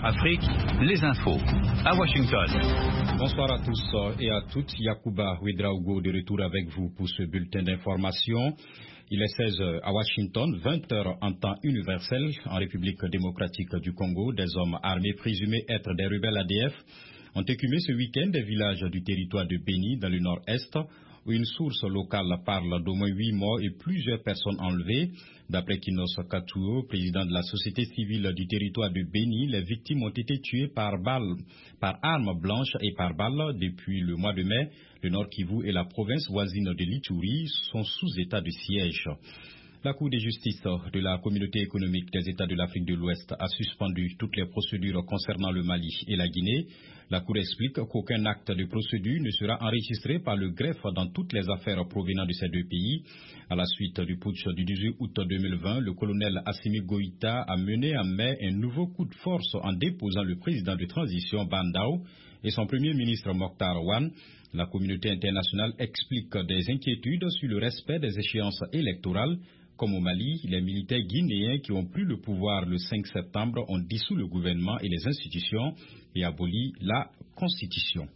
Afrique, les infos à Washington. Bonsoir à tous et à toutes. Yacouba Ouedraogo de retour avec vous pour ce bulletin d'information. Il est 16h à Washington, 20h en temps universel. En République démocratique du Congo, des hommes armés présumés être des rebelles ADF ont écumé ce week-end des villages du territoire de Beni dans le nord-est, où une source locale parle d'au moins 8 morts et plusieurs personnes enlevées. D'après Kinos Katouo, président de la société civile du territoire de Beni, les victimes ont été tuées par armes blanches et par balles depuis le mois de mai. Le Nord Kivu et la province voisine de l'Ituri sont sous état de siège. La Cour de justice de la Communauté économique des États de l'Afrique de l'Ouest a suspendu toutes les procédures concernant le Mali et la Guinée. La Cour explique qu'aucun acte de procédure ne sera enregistré par le greffe dans toutes les affaires provenant de ces deux pays. À la suite du putsch du 18 août 2020, le colonel Assimi Goïta a mené en mai un nouveau coup de force en déposant le président de transition Bandao et son premier ministre Mokhtar Ouane. La communauté internationale explique des inquiétudes sur le respect des échéances électorales. Comme au Mali, les militaires guinéens qui ont pris le pouvoir le 5 septembre ont dissous le gouvernement et les institutions et aboli la constitution.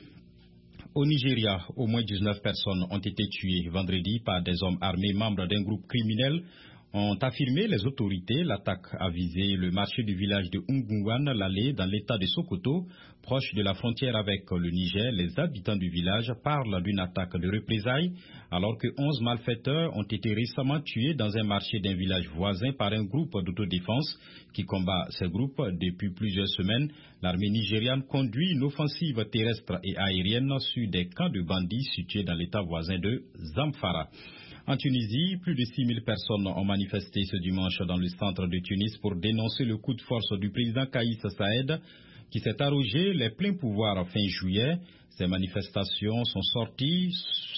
Au Nigeria, au moins 19 personnes ont été tuées vendredi par des hommes armés membres d'un groupe criminel, ont affirmé les autorités. L'attaque a visé le marché du village de Ungouane-Lalé dans l'état de Sokoto, proche de la frontière avec le Niger. Les habitants du village parlent d'une attaque de représailles, alors que 11 malfaiteurs ont été récemment tués dans un marché d'un village voisin par un groupe d'autodéfense qui combat ces groupes depuis plusieurs semaines. L'armée nigériane conduit une offensive terrestre et aérienne sur des camps de bandits situés dans l'état voisin de Zamfara. En Tunisie, plus de 6 000 personnes ont manifesté ce dimanche dans le centre de Tunis pour dénoncer le coup de force du président Kaïs Saïed qui s'est arrogé les pleins pouvoirs fin juillet. Ces manifestants sont sortis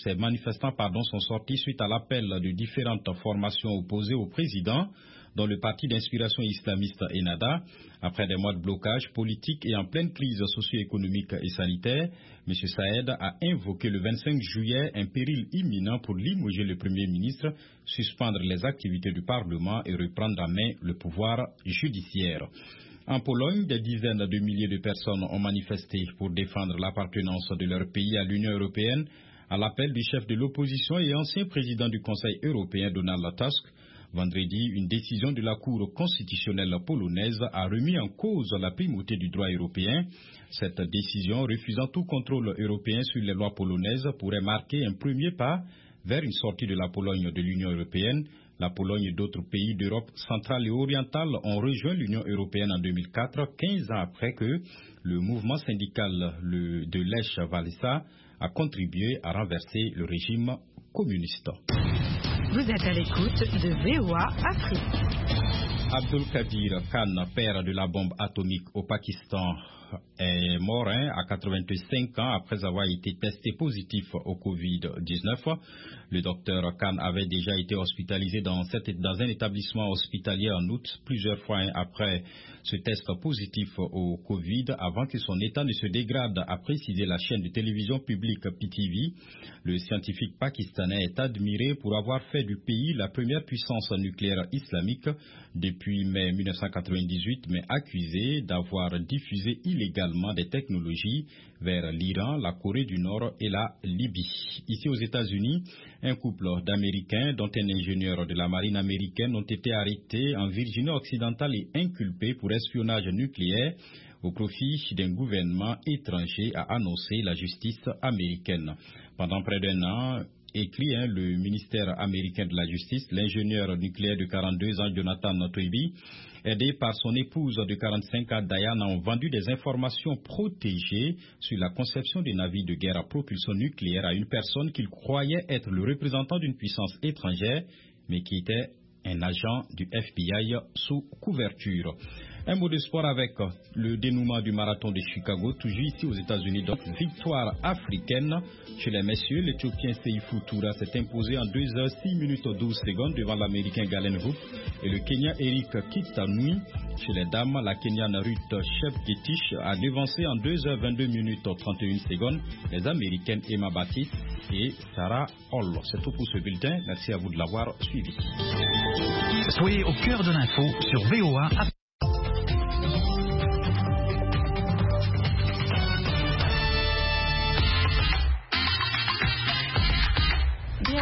suite à l'appel de différentes formations opposées au président, dont le parti d'inspiration islamiste Ennahda. Après des mois de blocage politique et en pleine crise socio-économique et sanitaire, M. Saïed a invoqué le 25 juillet un péril imminent pour limoger le Premier ministre, suspendre les activités du Parlement et reprendre en main le pouvoir judiciaire. En Pologne, des dizaines de milliers de personnes ont manifesté pour défendre l'appartenance de leur pays à l'Union européenne, à l'appel du chef de l'opposition et ancien président du Conseil européen Donald Tusk. Vendredi, une décision de la Cour constitutionnelle polonaise a remis en cause la primauté du droit européen. Cette décision, refusant tout contrôle européen sur les lois polonaises, pourrait marquer un premier pas vers une sortie de la Pologne de l'Union européenne. La Pologne et d'autres pays d'Europe centrale et orientale ont rejoint l'Union européenne en 2004, 15 ans après que le mouvement syndical de Lech Wałęsa a contribué à renverser le régime communiste. Vous êtes à l'écoute de VOA Afrique. Abdul Kadir Khan, père de la bombe atomique au Pakistan, est mort à 85 ans après avoir été testé positif au Covid-19. Le docteur Khan avait déjà été hospitalisé dans un établissement hospitalier en août, plusieurs fois après ce test positif au Covid, avant que son état ne se dégrade, a précisé la chaîne de télévision publique PTV. Le scientifique pakistanais est admiré pour avoir fait du pays la première puissance nucléaire islamique depuis mai 1998, mais accusé d'avoir diffusé illégalement des technologies vers l'Iran, la Corée du Nord et la Libye. Ici aux États-Unis, un couple d'Américains, dont un ingénieur de la marine américaine, ont été arrêtés en Virginie occidentale et inculpés pour espionnage nucléaire au profit d'un gouvernement étranger, a annoncé la justice américaine. Pendant près d'un an, écrit le ministère américain de la Justice, l'ingénieur nucléaire de 42 ans, Jonathan Toibi, aidé par son épouse de 45 ans, Diana, ont vendu des informations protégées sur la conception des navires de guerre à propulsion nucléaire à une personne qu'ils croyaient être le représentant d'une puissance étrangère, mais qui était un agent du FBI sous couverture. Un mot de sport avec le dénouement du marathon de Chicago, toujours ici aux États-Unis. Donc, victoire africaine chez les messieurs. L'Éthiopien Seifou Toura s'est imposé en 2h06 minutes 12 secondes devant l'Américain Galen Rupp et le Kenyan Eric Kitanui. Chez les dames, la Kenyane Ruth Chepgetich a devancé en 2h22 minutes 31 secondes les Américaines Emma Baptiste et Sarah Hall. C'est tout pour ce bulletin. Merci à vous de l'avoir suivi. Soyez au cœur de l'info sur VOA.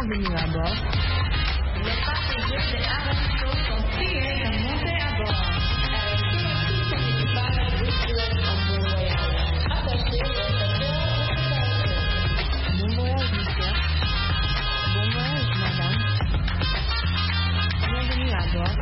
Bienvenue à bord. Les passagers de Arancho sont priés de monter à bord. Bon voyage, monsieur. Bon voyage, madame. Bienvenue à bord.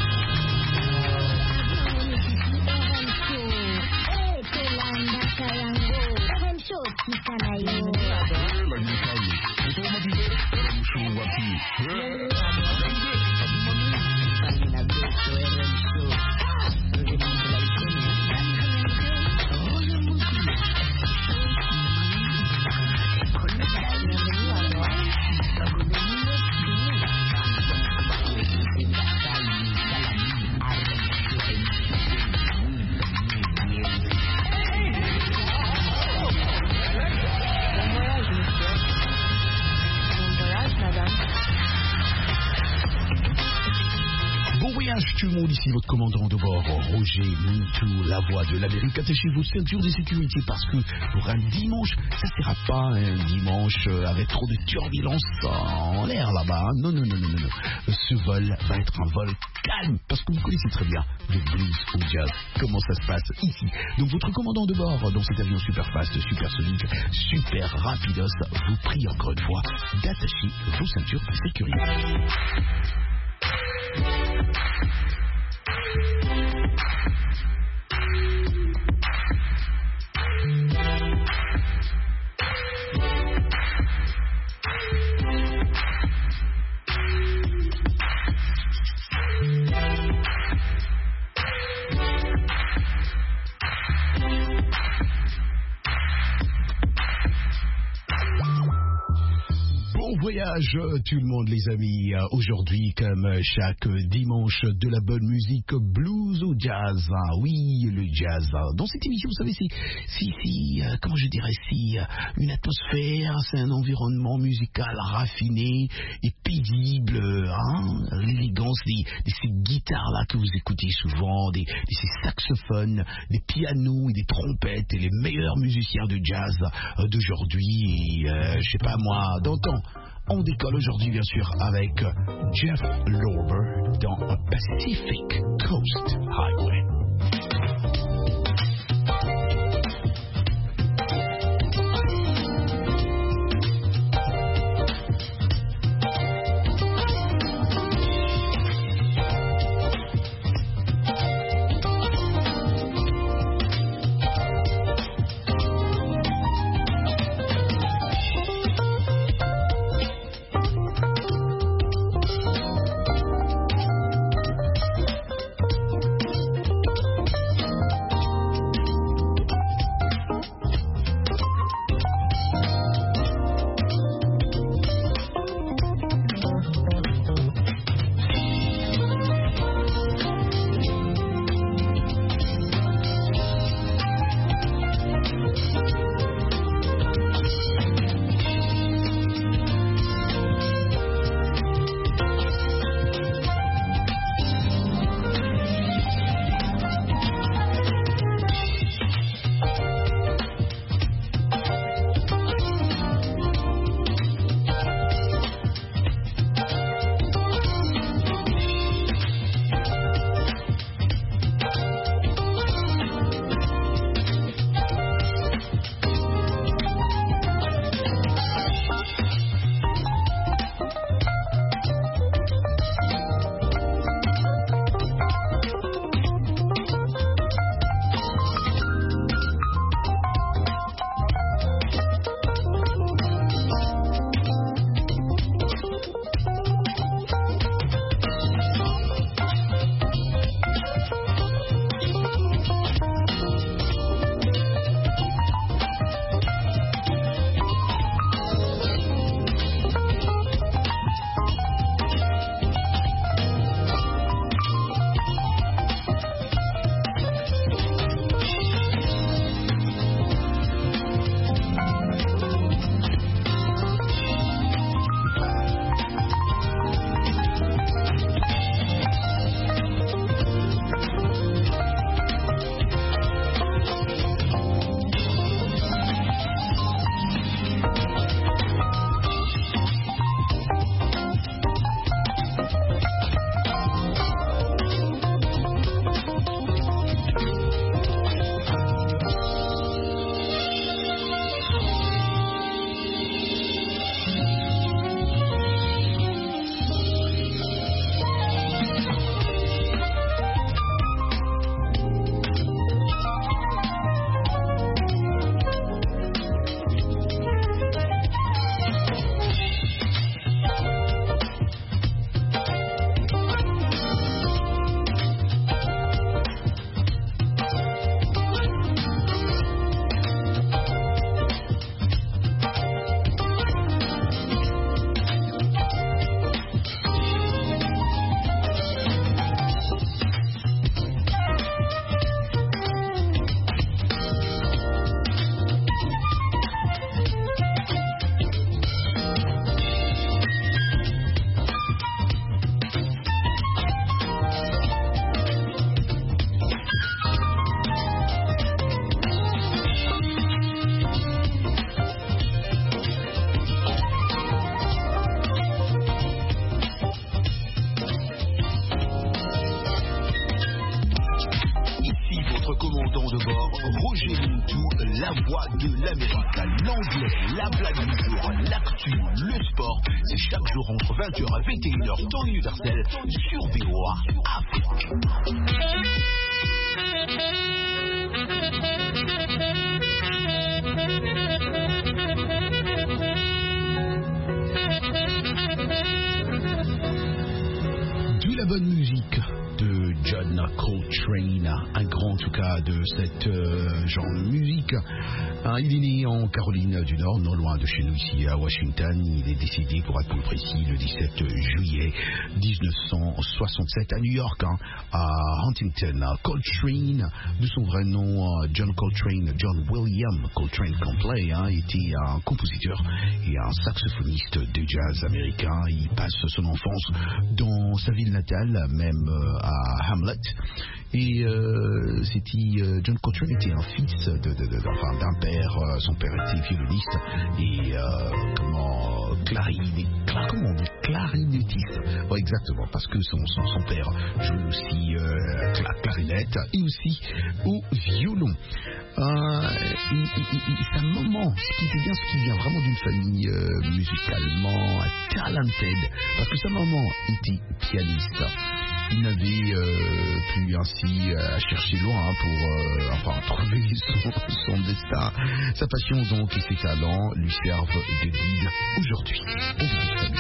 Tout le monde ici, votre commandant de bord, Roger Mintou, la voix de l'Amérique. Attachez vos ceintures de sécurité parce que pour un dimanche, ça ne sera pas un dimanche avec trop de turbulence en l'air là-bas. Hein. Non. Ce vol va être un vol calme parce que vous connaissez très bien le blues au jazz. Comment ça se passe ici. Donc votre commandant de bord dans cet avion super fast, super sonique, super rapidos, vous prie encore une fois d'attacher vos ceintures de sécurité. Voyage tout le monde les amis, aujourd'hui comme chaque dimanche de la bonne musique blues au jazz, oui le jazz, dans cette émission vous savez c'est comment je dirais, c'est une atmosphère, c'est un environnement musical raffiné et paisible, l'élégance de ces guitares là que vous écoutez souvent, de ces saxophones, des pianos et des trompettes et les meilleurs musiciens de jazz d'aujourd'hui et je sais pas moi d'antan. On décolle aujourd'hui, bien sûr, avec Jeff Lorber dans Pacific Coast Highway. partout, la voix de l'Amérique, l'anglais, la blague du jour, l'actu, le sport. C'est chaque jour entre 20h et 21h, temps universel sur VOA Afrique. De la bonne musique de John Coltrane, un grand en tout cas de cette genre de musique. Il est né en Caroline du Nord, non loin de chez nous ici à Washington. Il est décédé, pour être plus précis, le 17 juillet 1967 à New York, à Huntington. Coltrane, de son vrai nom John Coltrane, John William Coltrane Complet, était un compositeur et un saxophoniste de jazz américain. Il passe son enfance dans sa ville natale, même à Hamlet. Et John Coltrane était un fils d'un père. Son père était violoniste et clarinettiste. Ouais, exactement, parce que son père joue aussi clarinette et aussi au violon. Sa maman, ce qui vient vraiment d'une famille musicalement talented, parce que sa maman était pianiste. Il n'avait plus ainsi à chercher loin pour trouver son destin. Sa passion donc et ses talents lui servent de guide aujourd'hui. On vous dit salut.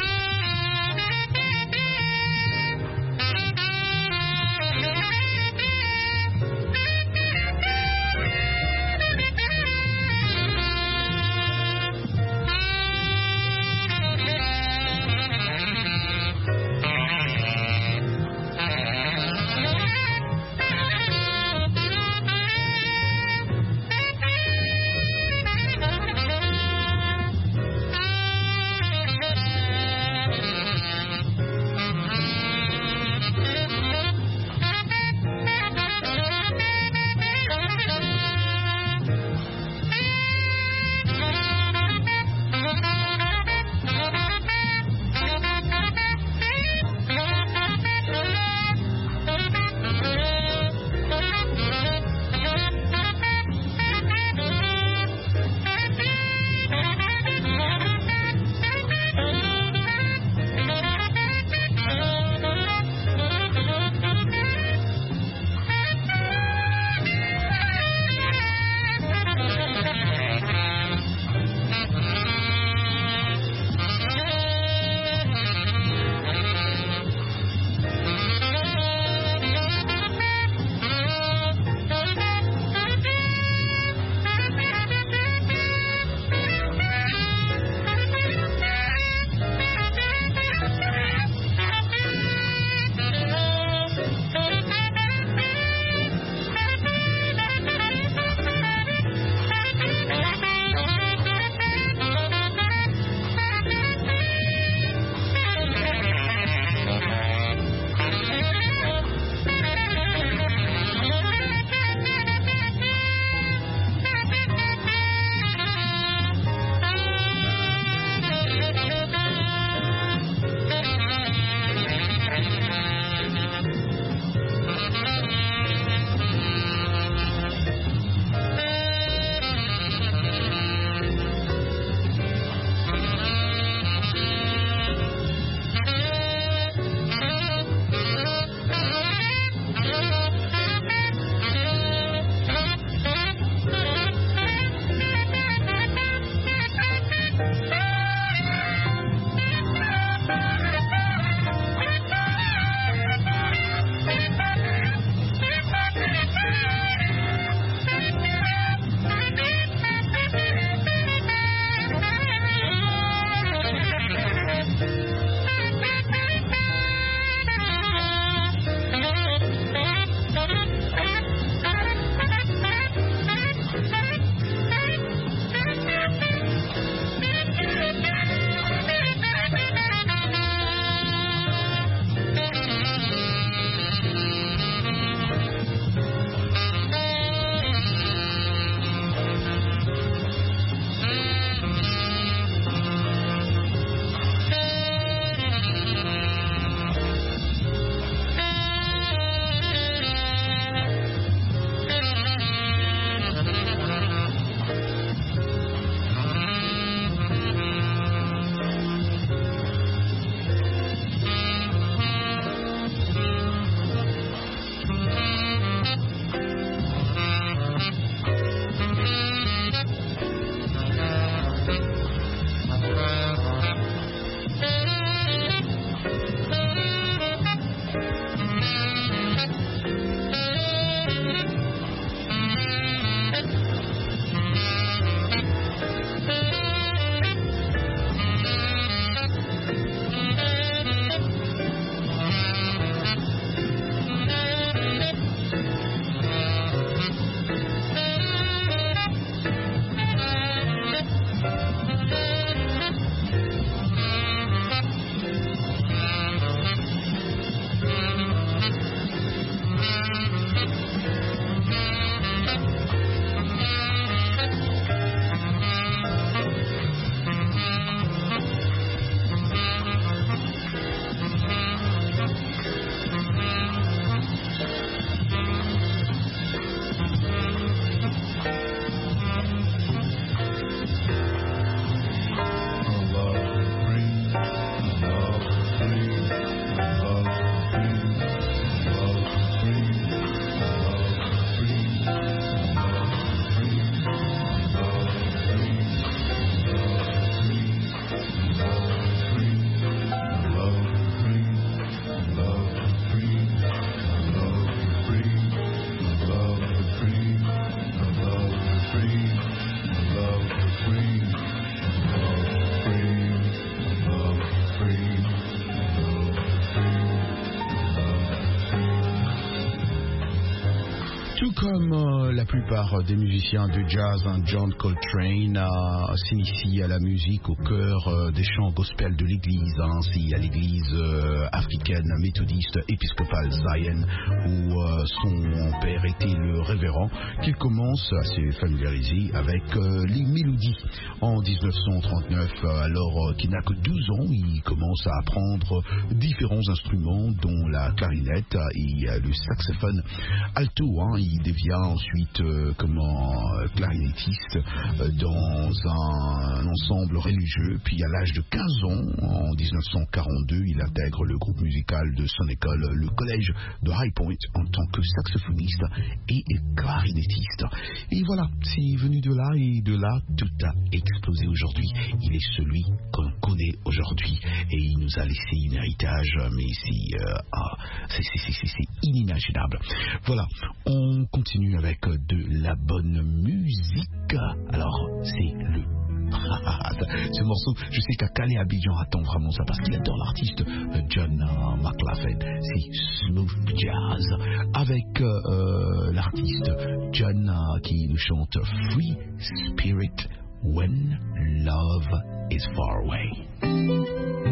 comme la plupart des musiciens de jazz, John Coltrane s'initie à la musique au cœur des chants gospel de l'église, ainsi à l'église africaine méthodiste épiscopale Zion, où son père était le révérend, qu'il commence à se familiariser avec les mélodies. En 1939, alors qu'il n'a que 12 ans, il commence à apprendre différents instruments, dont la clarinette et le saxophone alto. Il devient ensuite clarinettiste dans un ensemble religieux. Puis à l'âge de 15 ans, en 1942, il intègre le groupe musical de son école, le collège de High Point, en tant que saxophoniste et clarinettiste. Et voilà, c'est venu de là, et de là, tout a explosé aujourd'hui. Il est celui qu'on connaît aujourd'hui, et il nous a laissé un héritage, mais c'est inimaginable. Voilà, on continue avec de la bonne musique. Alors, c'est ce morceau, je sais qu'à Calais Abidjan attend vraiment ça parce qu'il adore l'artiste John McLaughlin. C'est Smooth Jazz avec l'artiste John qui nous chante Free Spirit When Love is Far Away.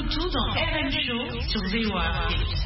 tout dans RM Show sur VOA.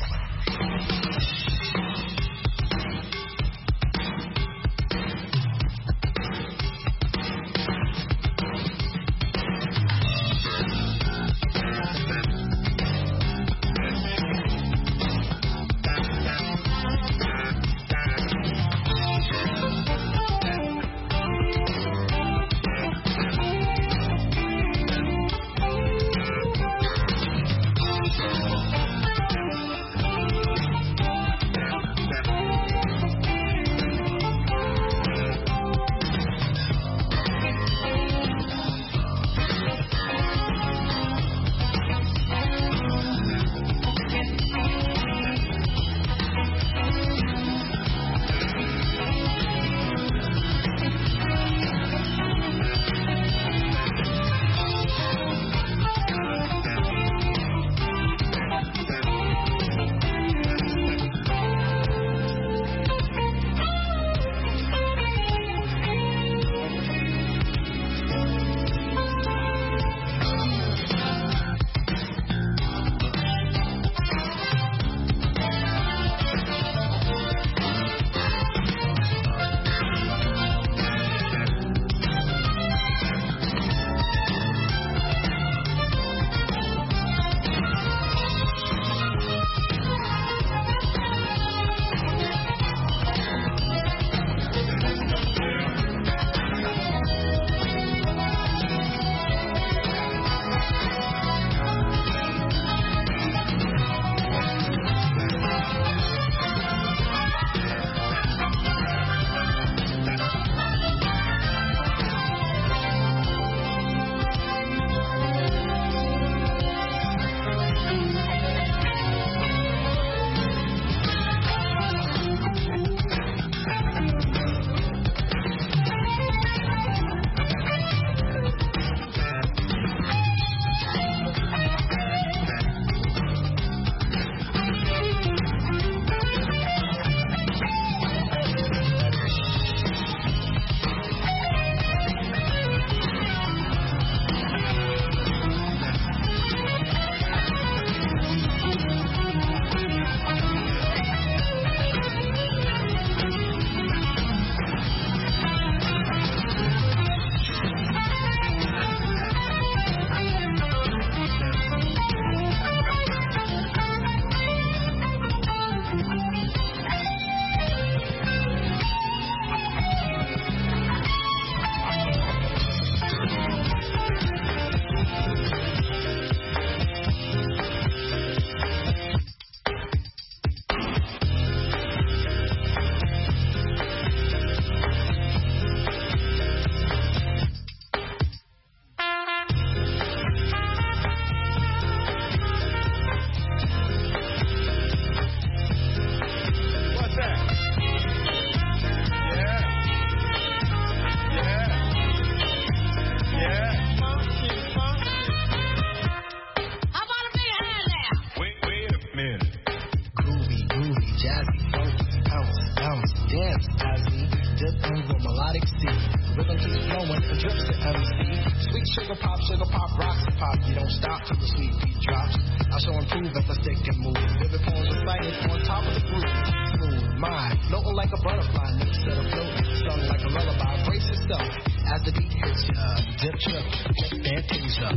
Sugar pop, rocks and pop. You don't stop till the sweet beat drops. I shall improve as I stick and move. Vivid poems recited on top of the groove. Smooth mind, floating like a butterfly. Never set afloat, sung like a lullaby. Brace yourself as the beat hits ya. Dip, trip, and things up.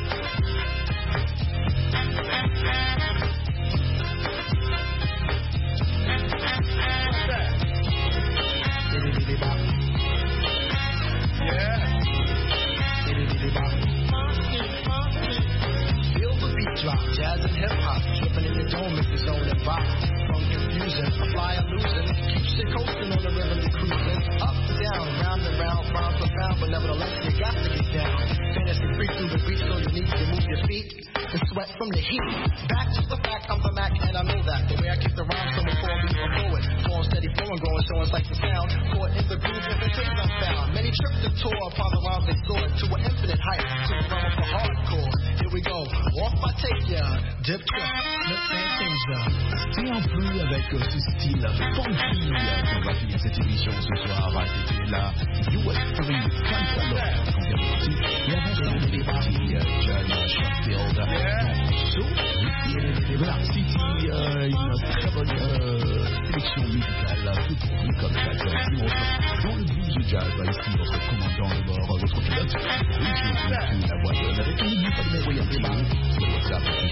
What's that? Diddy-diddy-bop. Yeah. Feel the beat drop, jazz and hip hop, tripping in the dome, it's its own and rock. From confusion, a fly illusion, keep shit coasting on the rhythm and cruising. Up, down, round and round, rhymes profound, but nevertheless you got to get down. Fantasy free through the beat, so you need to move your feet and sweat from the heat. Back to the fact, I'm the Mac and I know that. The way I kick the rhyme, so before we go forward, form steady flowing, growing, showing like the sound. Caught in the groove, different things I found. Many tripped and tore upon the rhymes they soared to an infinite height. To the realm for hardcore. Here we go, off I take ya, dip trip, let's say things up. Et en plus avec ce style funky qu'on va finir cette émission ce soir. C'était la US3 Cantaloupe qu'on vient d'écouter. Et avant ça, on est parti John Sheffield. Voilà, c'était une très bonne sélection musicale, toute pour vous comme chaque dimanche dans le blues jazz. Ici votre commandant de bord, votre pilote, Richie, la voix de avec une musique comme Royal Timo, sur WhatsApp, sur